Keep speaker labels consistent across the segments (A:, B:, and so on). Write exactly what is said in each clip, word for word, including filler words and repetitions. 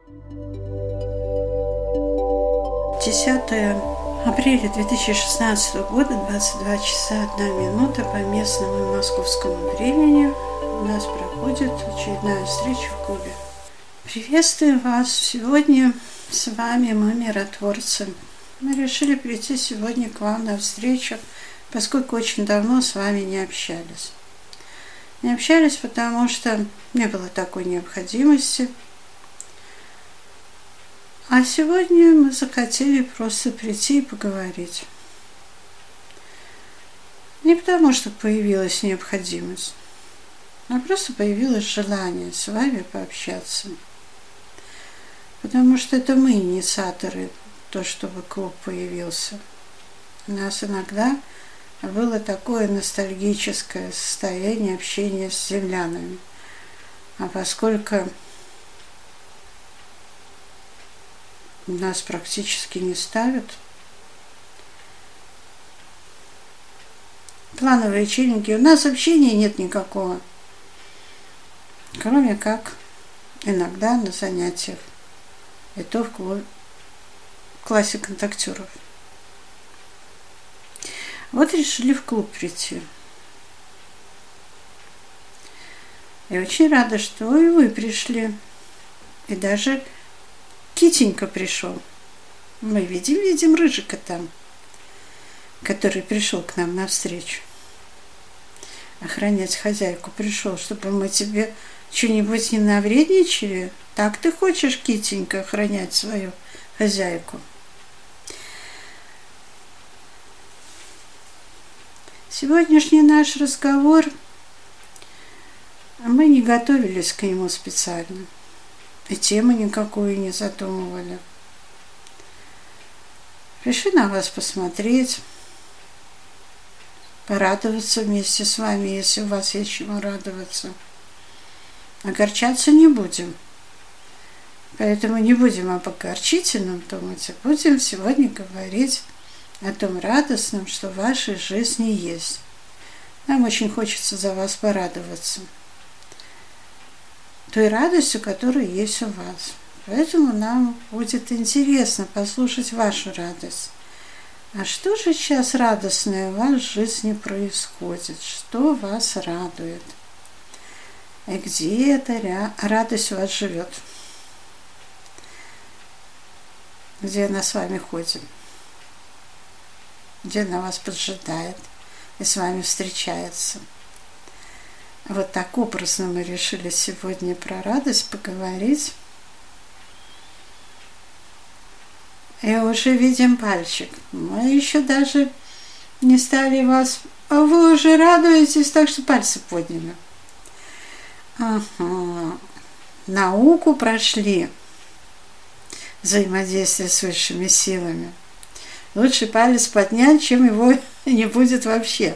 A: десятое апреля две тысячи шестнадцатого года, двадцать два часа одна минута по местному и московскому времени. У нас проходит очередная встреча в клубе. Приветствуем вас! Сегодня с вами мы, миротворцы. Мы решили прийти сегодня к вам на встречу, поскольку очень давно с вами не общались. Не общались, потому что не было такой необходимости. А сегодня мы захотели просто прийти и поговорить. Не потому, что появилась необходимость, а просто появилось желание с вами пообщаться. Потому что это мы инициаторы, то, чтобы клуб появился. У нас иногда было такое ностальгическое состояние общения с землянами. А поскольку нас практически не ставят, плановые чайники, у нас общения нет никакого, кроме как иногда на занятиях, и то в, клуб, в классе контактеров. Вот решили в клуб прийти. Я очень рада, что и вы пришли, и даже Китенька пришел. Мы видим, видим Рыжика там, который пришел к нам навстречу. Охранять хозяйку пришел, чтобы мы тебе что-нибудь не навредничали. Так ты хочешь, Китенька, охранять свою хозяйку? Сегодняшний наш разговор, мы не готовились к нему специально. И темы никакую не задумывали. Пришли на вас посмотреть, порадоваться вместе с вами, если у вас есть чему радоваться. Огорчаться не будем. Поэтому не будем об огорчительном думать, а будем сегодня говорить о том радостном, что в вашей жизни есть. Нам очень хочется за вас порадоваться той радостью, которая есть у вас. Поэтому нам будет интересно послушать вашу радость. А что же сейчас радостное в вашей жизни происходит? Что вас радует? И где эта радость у вас живет? Где она с вами ходит? Где она вас поджидает и с вами встречается? Вот так образно мы решили сегодня про радость поговорить. И уже видим пальчик. Мы еще даже не стали вас... А вы уже радуетесь, так что пальцы подняли. Ага. Науку прошли. Взаимодействие с высшими силами. Лучше палец поднять, чем его не будет вообще.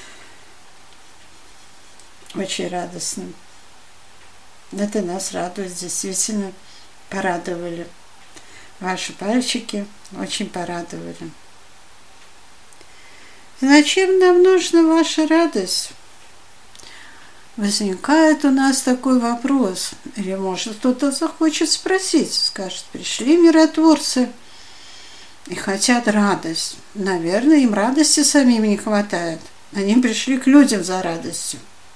A: Очень радостно. Это нас радует, действительно порадовали. Ваши пальчики очень порадовали. Зачем нам нужна ваша радость? Возникает у нас такой вопрос. Или, может, кто-то захочет спросить, скажет, пришли миротворцы и хотят радость. Наверное, им радости самим не хватает. Они пришли к людям за радостью.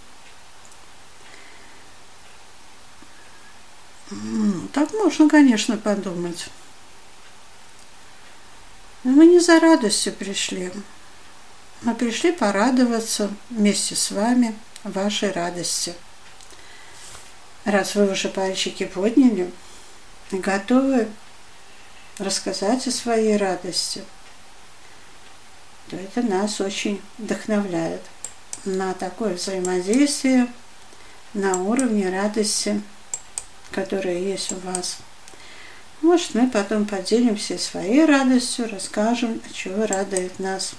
A: Так можно, конечно, подумать. Но мы не за радостью пришли. Мы пришли порадоваться вместе с вами вашей радости. Раз вы уже пальчики подняли и готовы рассказать о своей радости, то это нас очень вдохновляет на такое взаимодействие на уровне радости, которая есть у вас. Может, мы потом поделимся своей радостью, расскажем, чего радует нас.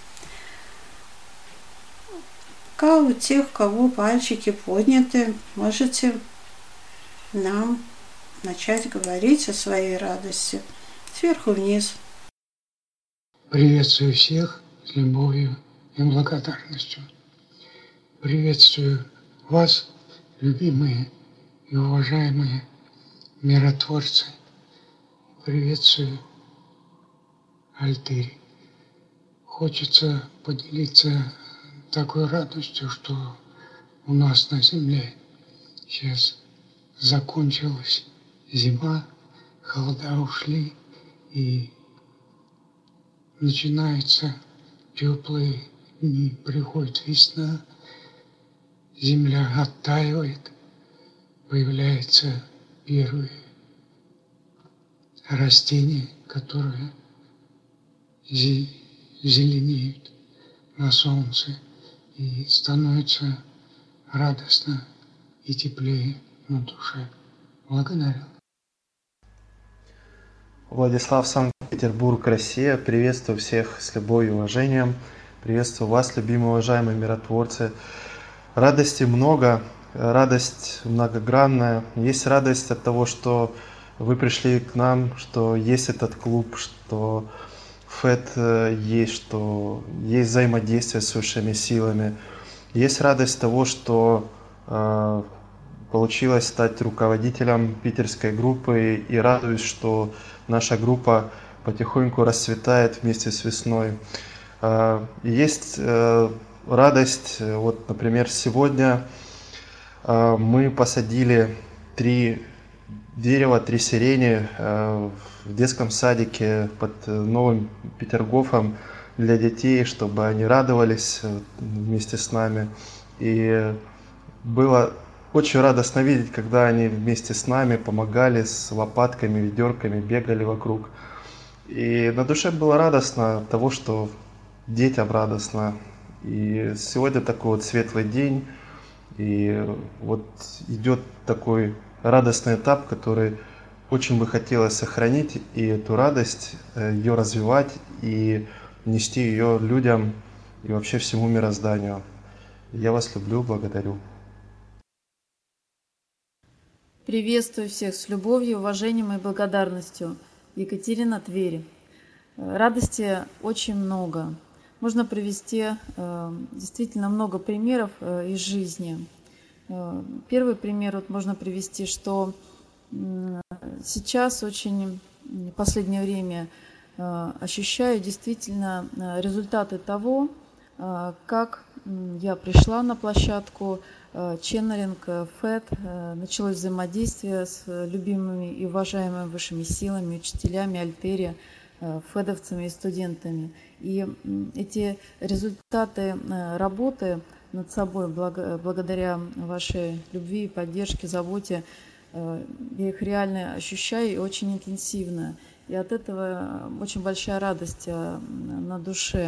A: Пока у тех, у кого пальчики подняты, можете нам начать говорить о своей радости сверху вниз.
B: Приветствую всех с любовью и благодарностью. Приветствую вас, любимые и уважаемые миротворцы приветствую Альтери. Хочется поделиться такой радостью, что у нас на земле сейчас закончилась зима, холода ушли, и начинаются теплые дни, приходит весна, земля оттаивает, появляются первые растения, которые зеленеют на солнце, и становится радостно и теплее на душе. Благодарю.
C: Владислав, Санкт-Петербург, Россия. Приветствую всех с любовью и уважением. Приветствую вас, любимые, уважаемые миротворцы. Радости много, радость многогранная. Есть радость от того, что вы пришли к нам, что есть этот клуб, что ФЭД есть, что есть взаимодействие с высшими силами. Есть радость того, что э, получилось стать руководителем питерской группы, и радуюсь, что наша группа потихоньку расцветает вместе с весной. Э, есть э, радость, вот, например, сегодня э, мы посадили три дерева, три сирени э, в детском садике под Новым Петергофом для детей, чтобы они радовались вместе с нами. И было очень радостно видеть, когда они вместе с нами помогали с лопатками, ведерками, бегали вокруг. И на душе было радостно от того, что детям радостно. И сегодня такой вот светлый день, и вот идет такой радостный этап, который очень бы хотелось сохранить, и эту радость, ее развивать, и нести ее людям и вообще всему мирозданию. Я вас люблю, благодарю.
D: Приветствую всех с любовью, уважением и благодарностью. Екатерина, Тверь. Радости очень много. Можно привести действительно много примеров из жизни. Первый пример вот можно привести, что сейчас очень в последнее время ощущаю действительно результаты того, как я пришла на площадку ченнелинг, ФЭД, началось взаимодействие с любимыми и уважаемыми высшими силами, учителями, альтери, фэдовцами и студентами. И эти результаты работы над собой, благодаря вашей любви, поддержке, заботе, я их реально ощущаю и очень интенсивно. И от этого очень большая радость на душе.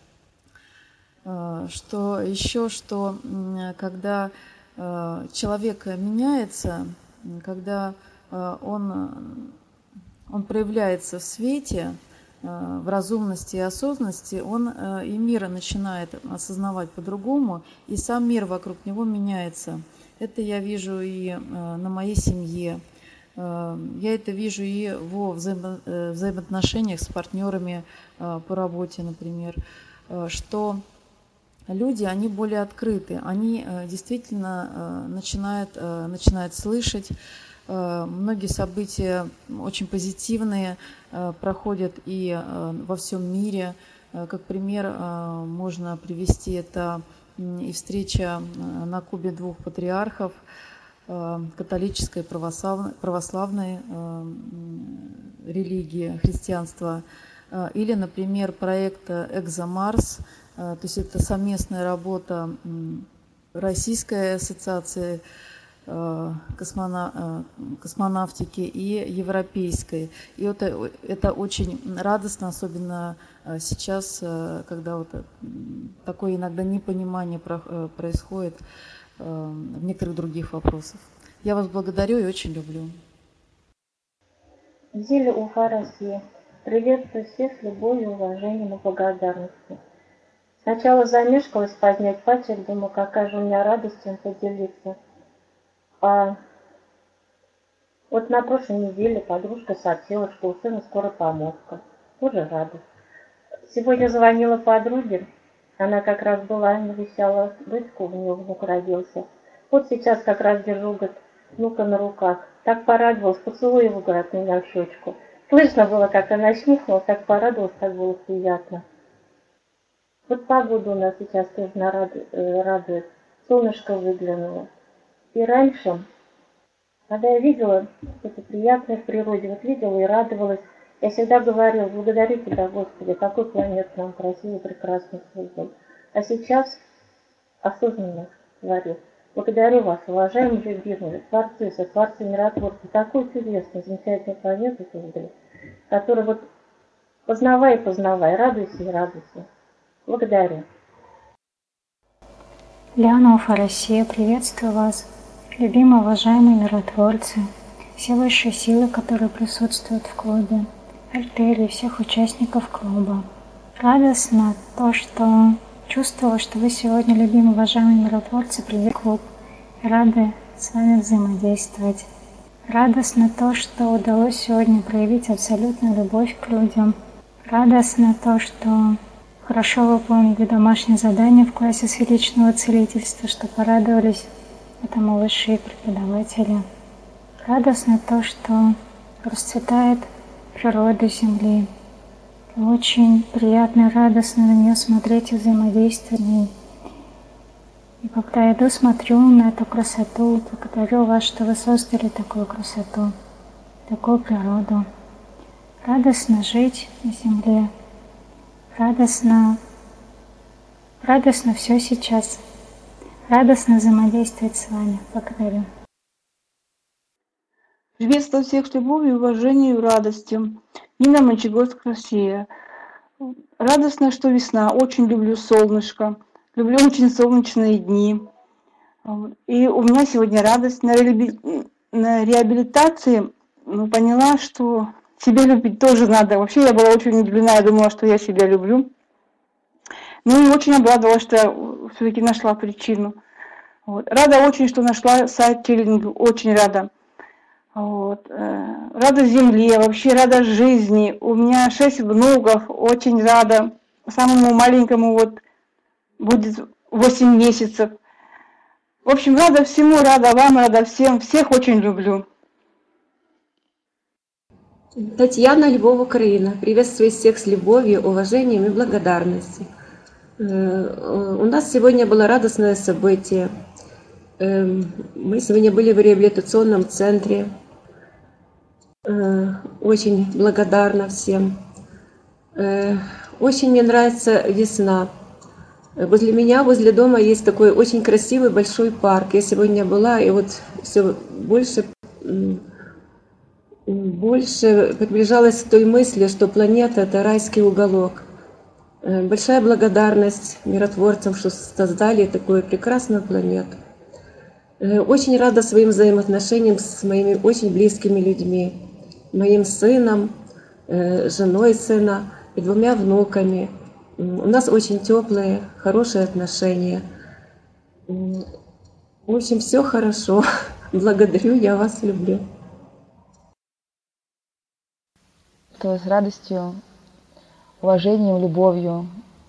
D: Что еще, что когда человек меняется, когда он, он проявляется в свете, в разумности и осознанности, он и мир начинает осознавать по-другому, и сам мир вокруг него меняется. Это я вижу и на моей семье. Я это вижу и во взаимо взаимоотношениях с партнерами по работе, например, что люди, они более открыты, они действительно начинают, начинают слышать. Многие события очень позитивные проходят и во всем мире. Как пример можно привести это и встреча на Кубе двух патриархов, католической и православной, православной религии, христианства. Или, например, проект «Экзомарс», то есть это совместная работа Российской ассоциации космона, космонавтики и европейской. И это, это очень радостно, особенно сейчас, когда вот такое иногда непонимание происходит в некоторых других вопросах. Я вас благодарю и очень люблю.
E: Зиля, Уфа, Россия. Приветствую всех с любовью, уважением и благодарностью. Сначала замешкалась поднять пальчик, думаю, какая же у меня радость им поделиться. А вот на прошлой неделе подружка сообщила, что у сына скоро помолвка. Тоже радость. Сегодня звонила подруге, она как раз была, навещала дочку, у нее внук родился. Вот сейчас как раз держу, говорит, внука на руках. Так порадовалась, поцелуй его, говорит, меня в щечку. Слышно было, как она чмухнула, как порадовалась, как было приятно. Вот погода у нас сейчас тоже радует. Солнышко выглянуло. И раньше, когда я видела это приятное в природе, вот видела и радовалась, я всегда говорила: благодарю Тебя, Господи, какой планету нам красивый, прекрасный создал. А сейчас осознанно говорю: благодарю вас, уважаемые, любимые, творцы, сотворцы, миротворцы, такую чудесную, замечательную планету создали, которую вот познавай и познавай, радуйся и радуйся. Благодарю.
F: Леонова, Россия, приветствую вас, любимые, уважаемые миротворцы, все высшие силы, которые присутствуют в клубе, Альтери, всех участников клуба. Радостно то, что чувствовала, что вы сегодня, любимые, уважаемые миротворцы, пришли в клуб и рады с вами взаимодействовать. Радостно то, что удалось сегодня проявить абсолютную любовь к людям. Радостно то, что хорошо выполнили домашнее задание в классе с личного целительства, что порадовались этому высшие преподаватели. Радостно то, что расцветает природа Земли. И очень приятно и радостно на нее смотреть и взаимодействовать с ней. И когда иду, смотрю на эту красоту, благодарю вас, что вы создали такую красоту, такую природу. Радостно жить на Земле. Радостно, радостно все сейчас. Радостно взаимодействовать с вами. Благодарю.
G: Приветствую всех с любовью, уважением и радостью. Нина, Мончегорск, Россия. Радостно, что весна. Очень люблю солнышко. Люблю очень солнечные дни. И у меня сегодня радость. На реабилитации поняла, что себя любить тоже надо. Вообще я была очень удивлена, я думала, что я себя люблю. Ну и очень обрадовалась, что я все-таки нашла причину. Вот. Рада очень, что нашла сайт Челленджа, очень рада. Вот. Рада земле, вообще рада жизни. У меня шесть внуков, очень рада. Самому маленькому вот будет восемь месяцев. В общем, рада всему, рада вам, рада всем. Всех очень люблю.
H: Татьяна, Львов, Украина. Приветствую всех с любовью, уважением и благодарностью. У нас сегодня было радостное событие. Мы сегодня были в реабилитационном центре. Очень благодарна всем. Очень мне нравится весна. Возле меня, возле дома есть такой очень красивый большой парк. Я сегодня была, и вот все больше... больше приближалась к той мысли, что планета – это райский уголок. Большая благодарность миротворцам, что создали такую прекрасную планету. Очень рада своим взаимоотношениям с моими очень близкими людьми. Моим сыном, женой сына и двумя внуками. У нас очень теплые, хорошие отношения. В общем, все хорошо. Благодарю, я вас люблю.
I: То с радостью, уважением, любовью.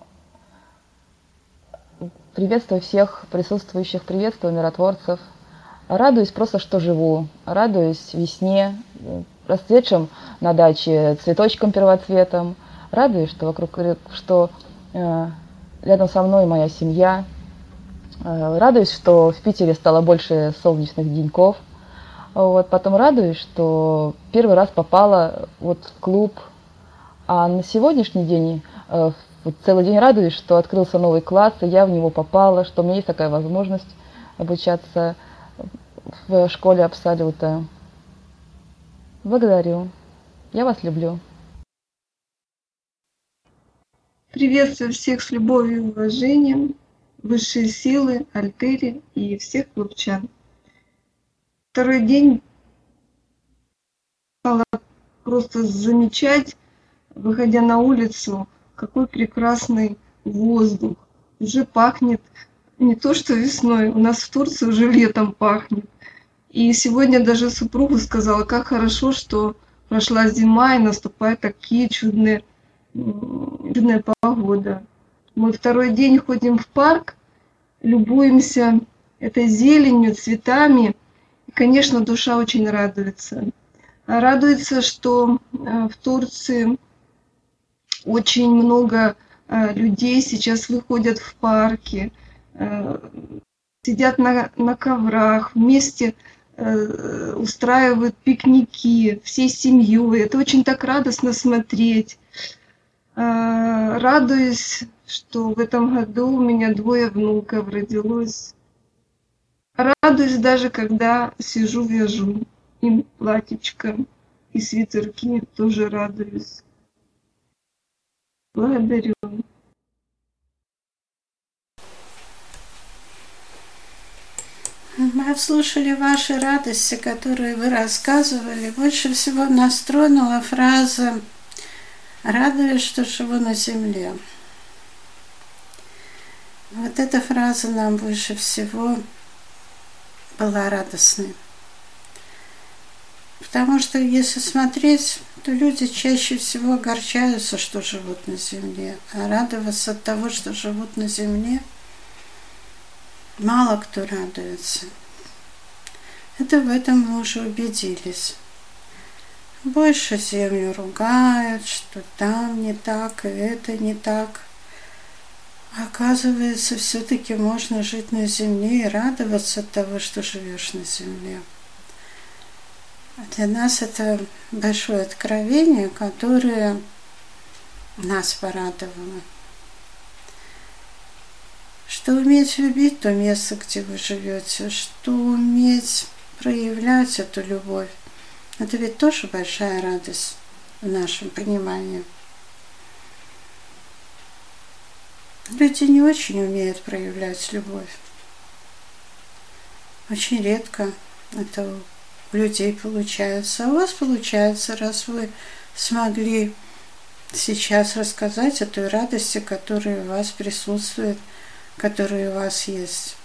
I: Приветствую всех присутствующих, приветствую миротворцев. Радуюсь просто, что живу. Радуюсь весне, расцветшим на даче цветочком первоцветом. Радуюсь, что вокруг, что э, рядом со мной моя семья. Э, радуюсь, что в Питере стало больше солнечных деньков. Вот, потом радуюсь, что первый раз попала вот в клуб. А на сегодняшний день, э, вот целый день радуюсь, что открылся новый класс, и я в него попала, что у меня есть такая возможность обучаться в школе Абсолюта. Благодарю. Я вас люблю.
J: Приветствую всех с любовью и уважением, высшие силы, Альтери и всех клубчан. Второй день стала просто замечать, выходя на улицу, какой прекрасный воздух. Уже пахнет не то что весной, у нас в Турции уже летом пахнет. И сегодня даже супругу сказала, как хорошо, что прошла зима и наступает такие чудные, чудная погода. Мы второй день ходим в парк, любуемся этой зеленью, цветами. И, конечно, душа очень радуется. Радуется, что в Турции очень много людей сейчас выходят в парки, сидят на, на коврах, вместе устраивают пикники всей семьей. Это очень так радостно смотреть. Радуюсь, что в этом году у меня двое внуков родилось. Радуюсь даже, когда сижу, вяжу им платьичко и свитерки, тоже радуюсь. Благодарю.
A: Мы слушали ваши радости, которые вы рассказывали. Больше всего нас тронула фраза «Радуюсь, что живу на земле». Вот эта фраза нам больше всего была радостной. Потому что если смотреть, то люди чаще всего огорчаются, что живут на земле. А радоваться от того, что живут на земле, мало кто радуется. Это в этом мы уже убедились. Больше землю ругают, что там не так, и это не так. Оказывается, все-таки можно жить на земле и радоваться от того, что живешь на земле. Для нас это большое откровение, которое нас порадовало. Что уметь любить то место, где вы живете, что уметь проявлять эту любовь, это ведь тоже большая радость в нашем понимании. Люди не очень умеют проявлять любовь. Очень редко это у людей получается. А у вас получается, раз вы смогли сейчас рассказать о той радости, которая у вас присутствует, которая у вас есть.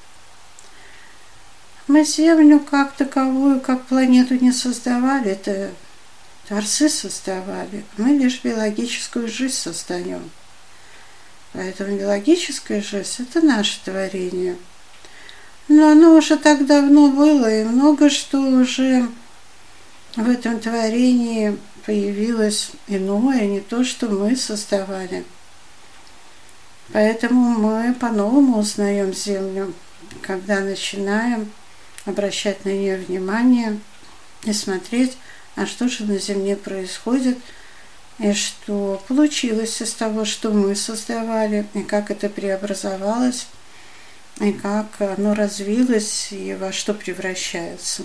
A: Мы Землю как таковую, как планету не создавали, это творцы создавали. Мы лишь биологическую жизнь создаем. Поэтому биологическая жизнь – это наше творение. Но оно уже так давно было, и много что уже в этом творении появилось иное, не то, что мы создавали. Поэтому мы по-новому узнаем Землю, когда начинаем обращать на нее внимание и смотреть, а что же на Земле происходит, и что получилось из того, что мы создавали, и как это преобразовалось, и как оно развилось, и во что превращается.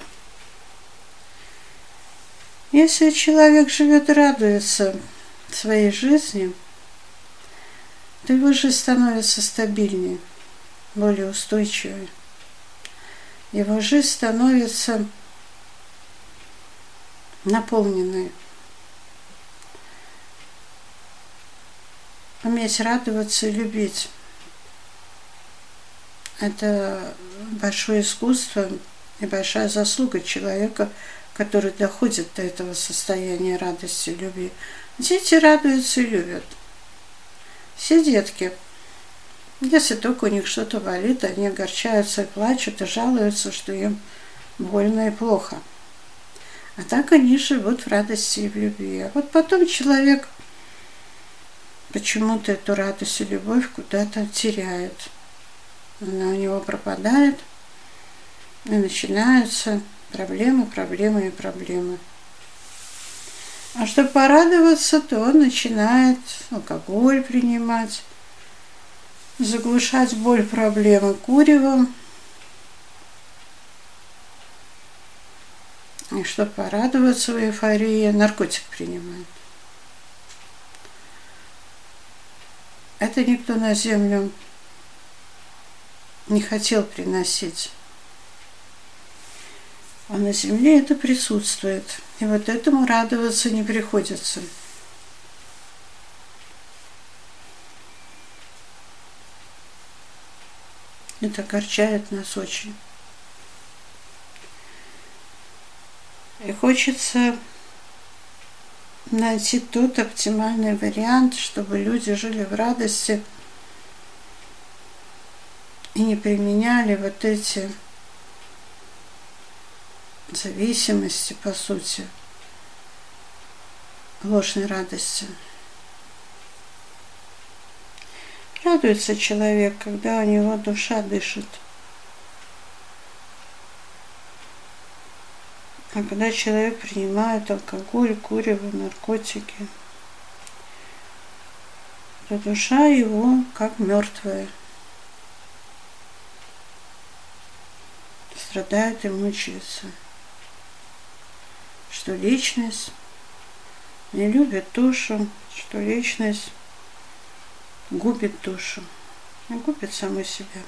A: Если человек живет и радуется своей жизни, то его жизнь становится стабильнее, более устойчивой. Его жизнь становится наполненной. Уметь радоваться и любить – это большое искусство и большая заслуга человека, который доходит до этого состояния радости и любви. Дети радуются и любят. Все детки. Если только у них что-то болит, они огорчаются и плачут, и жалуются, что им больно и плохо. А так они живут в радости и в любви. А вот потом человек почему-то эту радость и любовь куда-то теряет. Она у него пропадает, и начинаются проблемы, проблемы и проблемы. А чтобы порадоваться, то он начинает алкоголь принимать, заглушать боль проблемы куревом. И чтобы порадоваться в эйфории, наркотик принимает. Это никто на землю не хотел приносить. А на земле это присутствует. И вот этому радоваться не приходится. Это огорчает нас очень. И хочется найти тот оптимальный вариант, чтобы люди жили в радости и не применяли вот эти зависимости, по сути, ложной радости. Радуется человек, когда у него душа дышит. А когда человек принимает алкоголь, курево, наркотики, то душа его как мертвая. Страдает и мучается. Что личность не любит душу, что личность губит душу, и губит саму себя.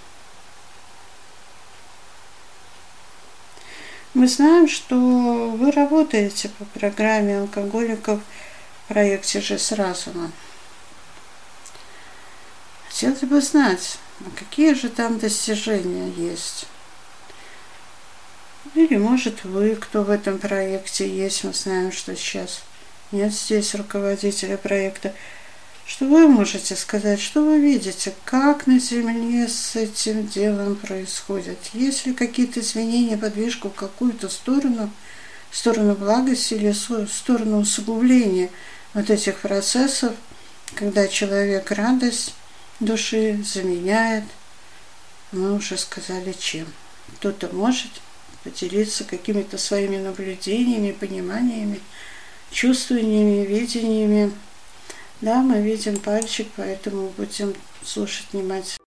A: Мы знаем, что вы работаете по программе алкоголиков в проекте «Жизнь разума». Хотелось бы знать, а какие же там достижения есть. Или, может, вы, кто в этом проекте есть, мы знаем, что сейчас нет здесь руководителя проекта, что вы можете сказать, что вы видите, как на Земле с этим делом происходит. Есть ли какие-то изменения, подвижку в какую-то сторону, в сторону благости или в сторону усугубления вот этих процессов, когда человек радость души заменяет, мы уже сказали, чем. Кто-то может поделиться какими-то своими наблюдениями, пониманиями, чувствованиями, видениями. Да, мы видим пальчик, поэтому будем слушать внимательно.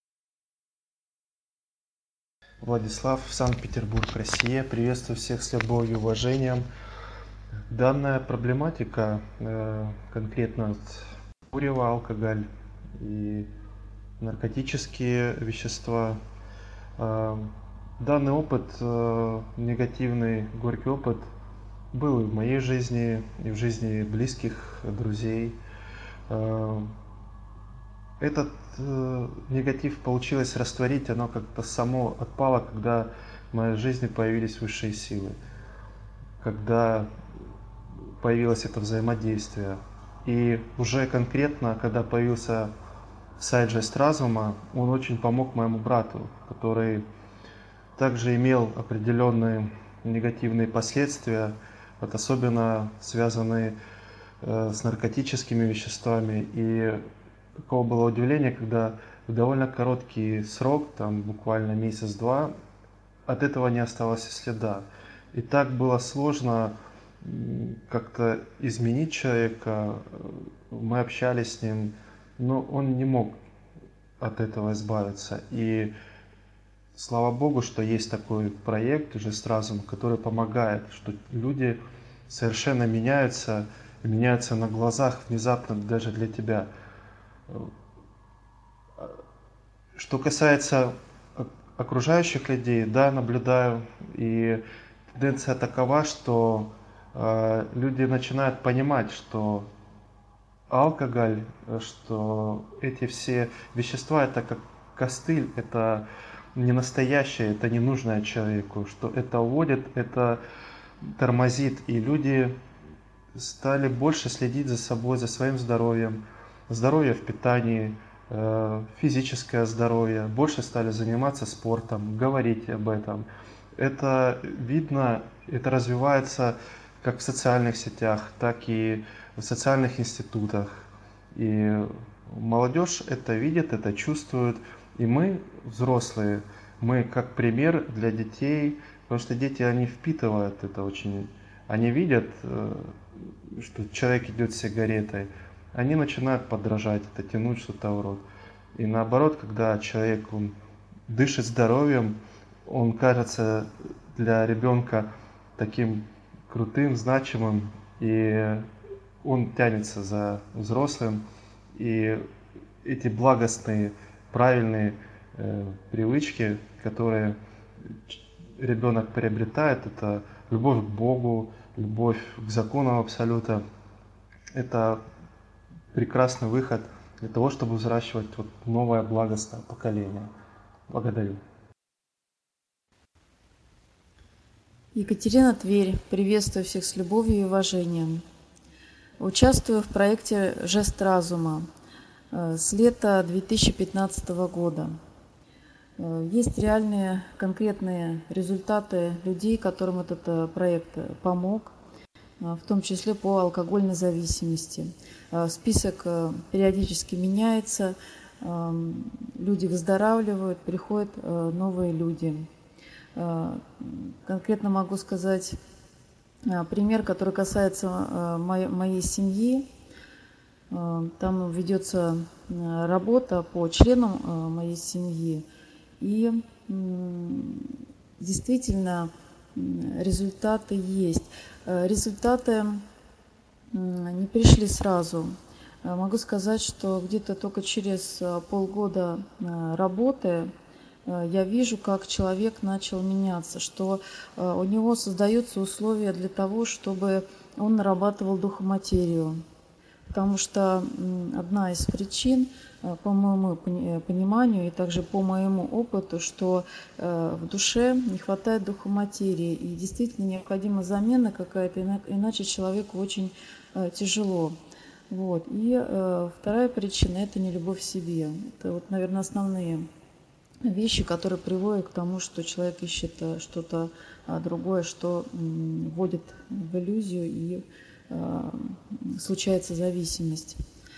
C: Владислав, Санкт-Петербург, Россия. Приветствую всех с любовью и уважением. Данная проблематика, конкретно курево, алкоголь и наркотические вещества, данный опыт, негативный, горький опыт, был и в моей жизни, и в жизни близких, друзей. Этот негатив получилось растворить, оно как-то само отпало, когда в моей жизни появились высшие силы, когда появилось это взаимодействие. И уже конкретно, когда появился сайт «Жесть разума», он очень помог моему брату, который также имел определенные негативные последствия, вот особенно связанные э, с наркотическими веществами. И такого было удивление, когда в довольно короткий срок, там буквально месяц-два, от этого не осталось и следа. И так было сложно как-то изменить человека. Мы общались с ним, но он не мог от этого избавиться. И слава Богу, что есть такой проект «Жизнь разума», который помогает, что люди совершенно меняются, меняются на глазах внезапно даже для тебя. Что касается окружающих людей, да, наблюдаю, и тенденция такова, что э, люди начинают понимать, что алкоголь, что эти все вещества, это как костыль, это не настоящее, это не нужное человеку, что это уводит, это тормозит, и люди стали больше следить за собой, за своим здоровьем, здоровье в питании, физическое здоровье, больше стали заниматься спортом, говорить об этом. Это видно, это развивается как в социальных сетях, так и в социальных институтах. И молодежь это видит, это чувствует. И мы, взрослые, мы как пример для детей, потому что дети, они впитывают это очень. Они видят, что человек идет с сигаретой, они начинают подражать, это тянуть что-то в рот. И наоборот, когда человек он дышит здоровьем, он кажется для ребенка таким крутым, значимым, и он тянется за взрослым, и эти благостные, правильные э, привычки, которые ребенок приобретает, это любовь к Богу, любовь к законам Абсолюта, это прекрасный выход для того, чтобы взращивать вот новое благостное поколение. Благодарю.
D: Екатерина, Тверь. Приветствую всех с любовью и уважением. Участвую в проекте «Жест разума» с лета две тысячи пятнадцатого года. Есть реальные конкретные результаты людей, которым этот проект помог, в том числе по алкогольной зависимости. Список периодически меняется, люди выздоравливают, приходят новые люди. Конкретно могу сказать пример, который касается моей семьи. Там ведется работа по членам моей семьи. И действительно результаты есть. Результаты не пришли сразу. Могу сказать, что где-то только через полгода работы я вижу, как человек начал меняться, что у него создаются условия для того, чтобы он нарабатывал духоматерию. Потому что одна из причин, по моему пониманию и также по моему опыту, что в душе не хватает духоматерии, и действительно необходима замена какая-то, иначе человеку очень тяжело. Вот. И вторая причина – это нелюбовь к себе. Это, вот, наверное, основные вещи, которые приводят к тому, что человек ищет что-то другое, что вводит в иллюзию и случается зависимость.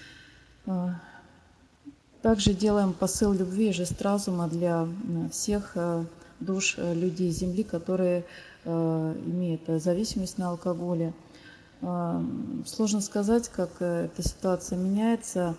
D: Также делаем посыл любви и жест разума для всех душ людей Земли, которые имеют зависимость на алкоголе. Сложно сказать, как эта ситуация меняется.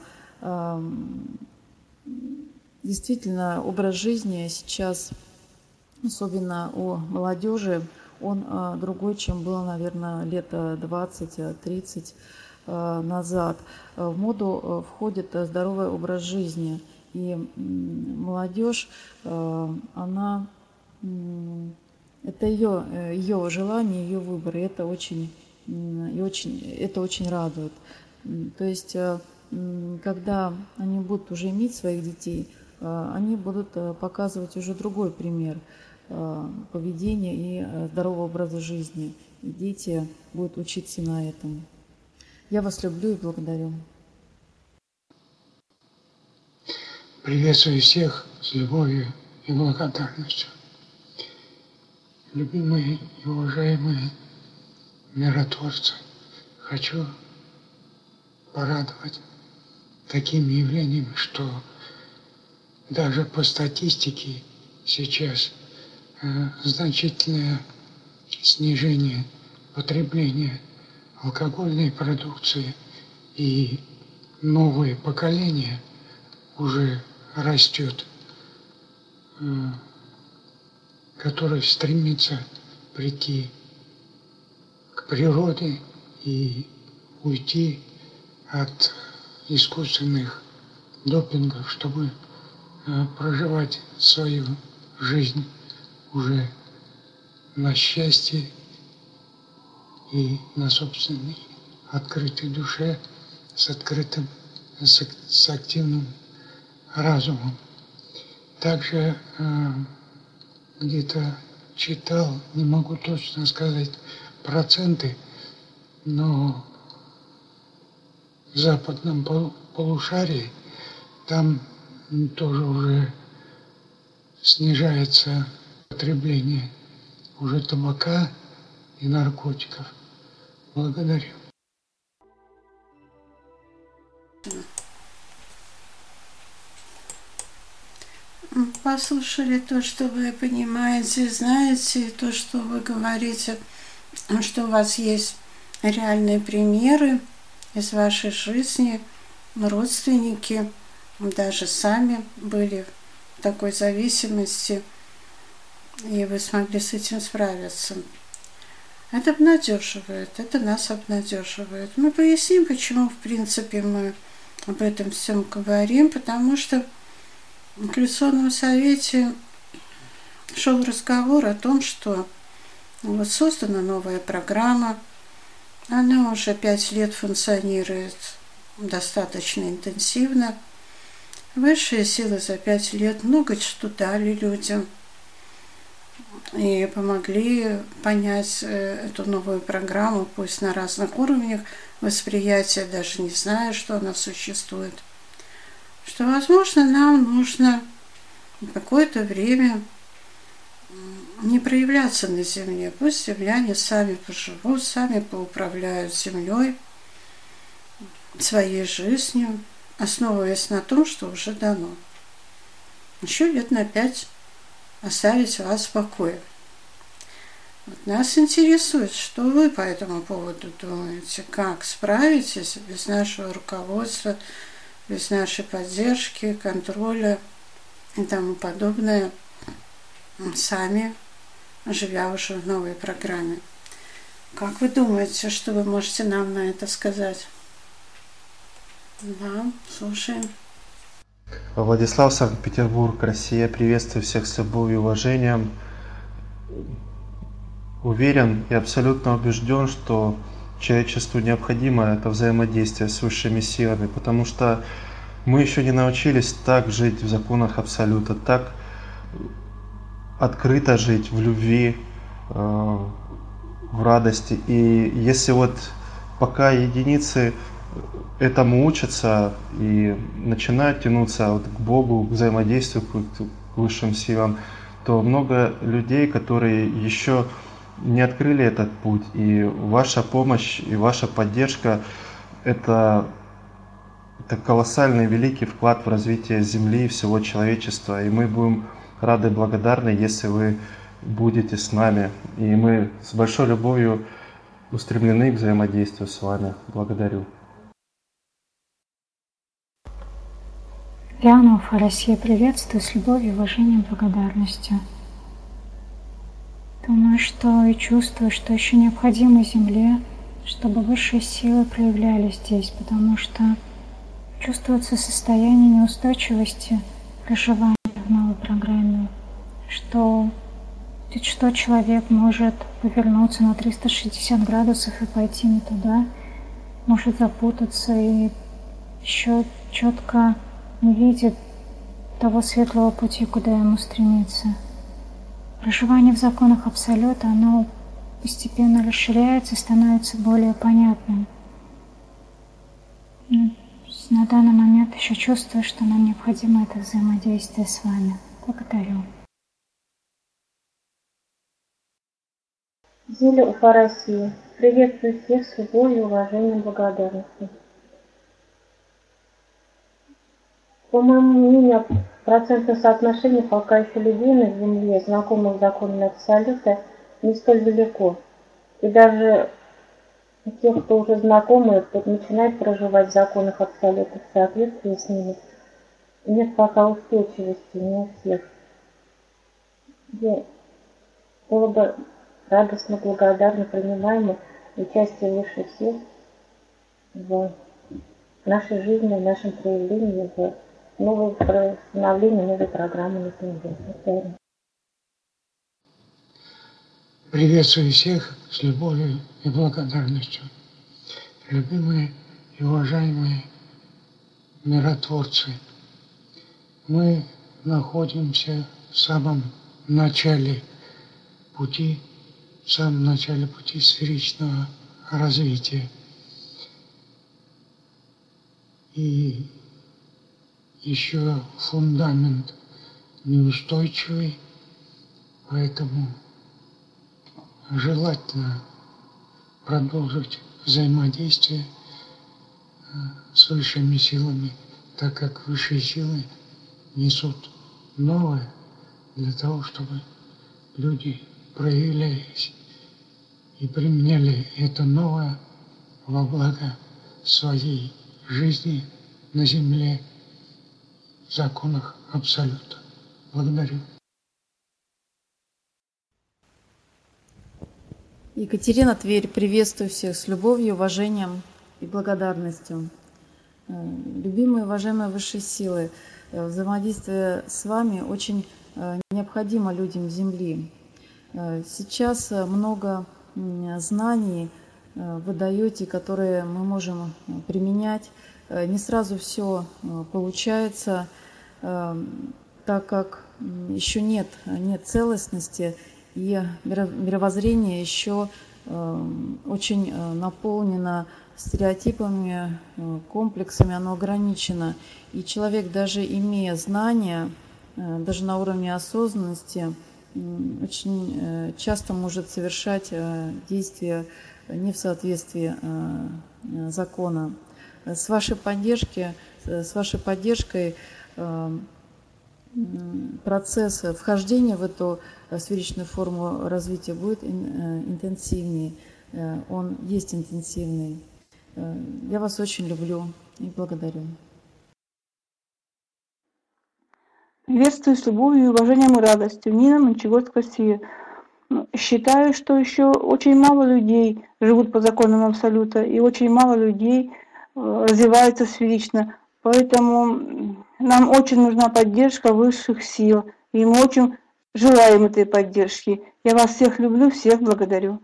D: Действительно, образ жизни сейчас, особенно у молодежи, он другой, чем был, наверное, лет двадцать-тридцать назад. В моду входит здоровый образ жизни. И молодежь, она, это ее, ее желание, ее выбор. И это очень, и очень, это очень радует. То есть, когда они будут уже иметь своих детей, они будут показывать уже другой пример поведения и здорового образа жизни. И дети будут учиться на этом. Я вас люблю и благодарю.
B: Приветствую всех с любовью и благодарностью. Любимые и уважаемые миротворцы, хочу порадовать такими явлениями, что даже по статистике сейчас э, значительное снижение потребления алкогольной продукции, и новое поколение уже растет, э, которое стремится прийти к природе и уйти от искусственных допингов, чтобы проживать свою жизнь уже на счастье и на собственной открытой душе, с открытым, с, с активным разумом. Также э, где-то читал, не могу точно сказать проценты, но в западном полушарии там тоже уже снижается потребление уже табака и наркотиков. Благодарю.
A: Послушали то, что вы понимаете, знаете, то, что вы говорите, что у вас есть реальные примеры из вашей жизни, родственники, даже сами были в такой зависимости, и вы смогли с этим справиться. Это обнадеживает, это нас обнадеживает. Мы поясним, почему, в принципе, мы об этом всем говорим, потому что в Коалиционном совете шел разговор о том, что вот создана новая программа, она уже пять лет функционирует достаточно интенсивно. Высшие силы за пять лет много что дали людям и помогли понять эту новую программу, пусть на разных уровнях восприятия, даже не зная, что она существует. Что, возможно, нам нужно какое-то время не проявляться на земле. Пусть земляне сами поживут, сами поуправляют землей, своей жизнью, основываясь на том, что уже дано. Еще лет на пять оставить вас в покое. Вот нас интересует, что вы по этому поводу думаете, как справитесь без нашего руководства, без нашей поддержки, контроля и тому подобное, сами, живя уже в новой программе. Как вы думаете, что вы можете нам на это сказать? Да, слушаем.
C: Владислав, Санкт-Петербург, Россия. Приветствую всех с любовью и уважением. Уверен и абсолютно убежден, что человечеству необходимо это взаимодействие с высшими силами, потому что мы еще не научились так жить в законах Абсолюта, так открыто жить в любви, в радости. И если вот пока единицы этому учатся и начинают тянуться вот к Богу, к взаимодействию, к высшим силам, то много людей, которые еще не открыли этот путь. И ваша помощь и ваша поддержка – это, это колоссальный, великий вклад в развитие Земли и всего человечества. И мы будем рады и благодарны, если вы будете с нами. И мы с большой любовью устремлены к взаимодействию с вами. Благодарю.
F: Леонов, Россия, приветствую с любовью, уважением, благодарностью. Думаю, что и чувствую, что еще необходимо Земле, чтобы высшие силы проявлялись здесь, потому что чувствуется состояние неустойчивости проживания в новой программе, что ведь что человек может повернуться на триста шестьдесят градусов и пойти не туда, может запутаться и еще четко не видит того светлого пути, куда ему стремиться. Проживание в законах Абсолюта, оно постепенно расширяется, становится более понятным. Но на данный момент еще чувствую, что нам необходимо это взаимодействие с вами. Благодарю.
E: Зиля, Уфа, Россия. Приветствую всех с любовью, уважением, благодарностью. По моему мнению, процентное соотношение пока еще людей на Земле, знакомых с законами Абсолюта, не столь велико. И даже тех, кто уже знакомы, кто начинает проживать в законах Абсолюта в соответствии с ними, нет пока устойчивости не у всех. Я было бы радостно, благодарно принимаем участие высших сил в нашей жизни, в нашем проявлении, в новое становление новой программы на Земле.
B: Приветствую всех с любовью и благодарностью. Любимые и уважаемые миротворцы, мы находимся в самом начале пути, в самом начале пути сферичного развития. И еще фундамент неустойчивый, поэтому желательно продолжить взаимодействие с высшими силами, так как высшие силы несут новое для того, чтобы люди проявлялись и применяли это новое во благо своей жизни на Земле в законах Абсолюта. Благодарю.
D: Екатерина, Тверь, приветствую всех с любовью, уважением и благодарностью. Любимые, уважаемые высшие силы, взаимодействие с вами очень необходимо людям Земли. Сейчас много знаний вы даете, которые мы можем применять. Не сразу все получается, так как еще нет, нет целостности, и мировоззрение еще очень наполнено стереотипами, комплексами, оно ограничено. И человек, даже имея знания, даже на уровне осознанности очень часто может совершать действия не в соответствии закона. С вашей поддержки, с вашей поддержкой процесс вхождения в эту сферичную форму развития будет интенсивнее. Он есть интенсивный. Я вас очень люблю и благодарю.
G: Приветствую с любовью, уважением и радостью. Нина, Мончегорск, Россия. Считаю, что еще очень мало людей живут по законам Абсолюта, и очень мало людей развиваются сферично. Поэтому нам очень нужна поддержка высших сил, и мы очень желаем этой поддержки. Я вас всех люблю, всех благодарю.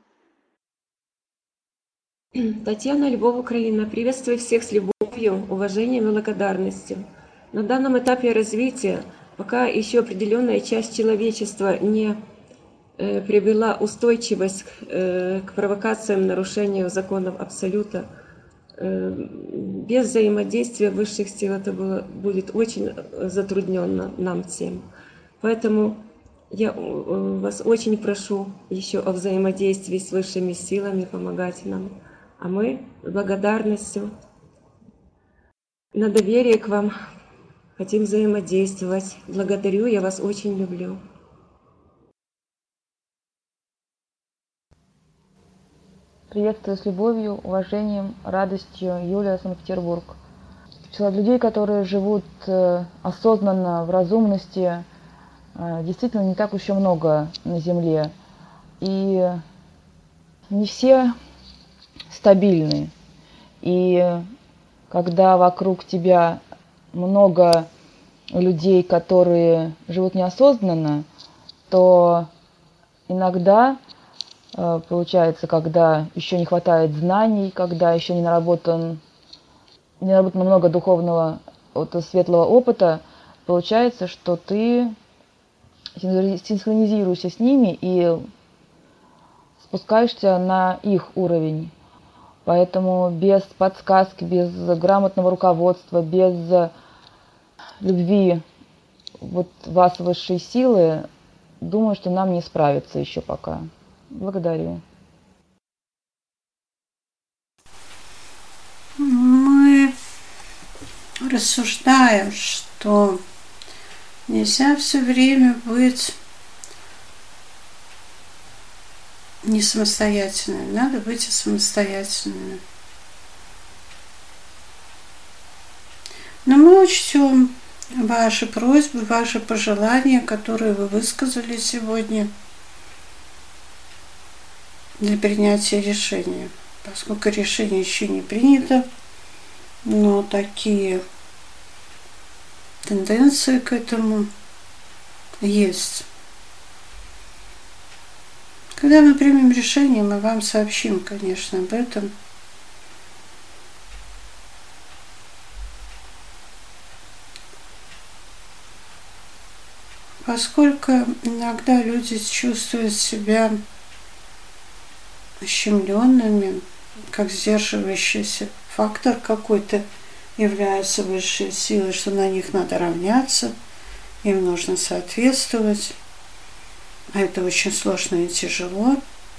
H: Татьяна, Львов, Украина. Приветствую всех с любовью, уважением и благодарностью. На данном этапе развития, пока еще определенная часть человечества не э, привела устойчивость э, к провокациям, нарушению законов Абсолюта, э, без взаимодействия высших сил это было, будет очень затрудненно нам всем. Поэтому я вас очень прошу еще о взаимодействии с высшими силами, помогать нам. А мы с благодарностью, на доверие к вам хотим взаимодействовать. Благодарю, я вас очень люблю.
I: Приветствую с любовью, уважением, радостью. Юлия, Санкт-Петербург. Число людей, которые живут осознанно, в разумности, действительно не так уж и много на Земле. И не все стабильны. И когда вокруг тебя много людей, которые живут неосознанно, то иногда получается, когда еще не хватает знаний, когда еще не наработан, не наработано много духовного, вот, светлого опыта, получается, что ты синхронизируешься с ними и спускаешься на их уровень. Поэтому без подсказки, без грамотного руководства, без любви вот вас высшей силы, думаю, что нам не справиться еще пока. Благодарю.
A: Мы рассуждаем, что нельзя все время быть не самостоятельными, надо быть и самостоятельными. Но мы учтем ваши просьбы, ваши пожелания, которые вы высказали сегодня для принятия решения. Поскольку решение еще не принято, но такие тенденции к этому есть. Когда мы примем решение, мы вам сообщим, конечно, об этом. Поскольку иногда люди чувствуют себя ущемленными, как сдерживающийся фактор какой-то является высшей силой, что на них надо равняться, им нужно соответствовать. А это очень сложно и тяжело.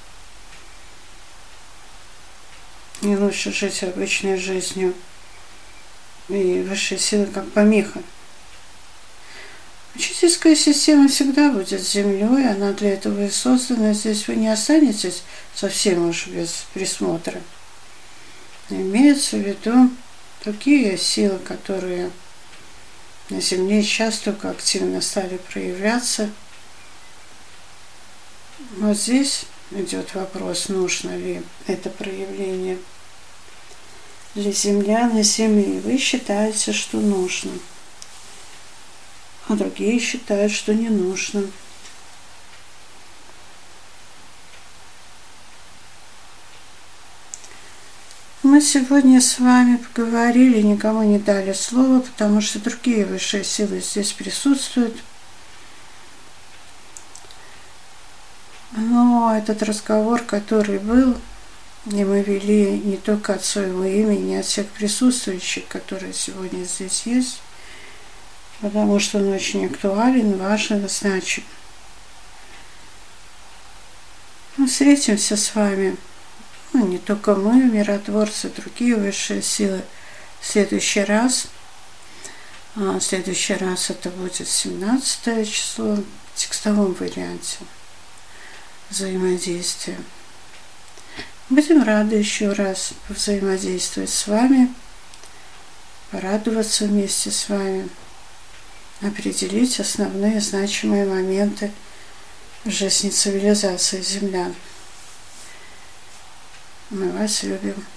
A: И лучше жить обычной жизнью. И высшие силы как помеха. Учительская система всегда будет с Землей, она для этого и создана. Здесь вы не останетесь совсем уж без присмотра. Имеется в виду другие силы, которые на Земле сейчас только активно стали проявляться. Вот здесь идет вопрос, нужно ли это проявление для землян и Земли. Вы считаете, что нужно, а другие считают, что не нужно. Мы сегодня с вами поговорили, никому не дали слова, потому что другие высшие силы здесь присутствуют. Но этот разговор, который был, и мы вели не только от своего имени, а от всех присутствующих, которые сегодня здесь есть, потому что он очень актуален, важен, значим. Мы встретимся с вами, ну, не только мы, миротворцы, другие высшие силы, в следующий раз. А в следующий раз это будет семнадцатое число в текстовом варианте взаимодействия. Будем рады еще раз взаимодействовать с вами, порадоваться вместе с вами, определить основные значимые моменты в жизни цивилизации землян. Мы вас любим.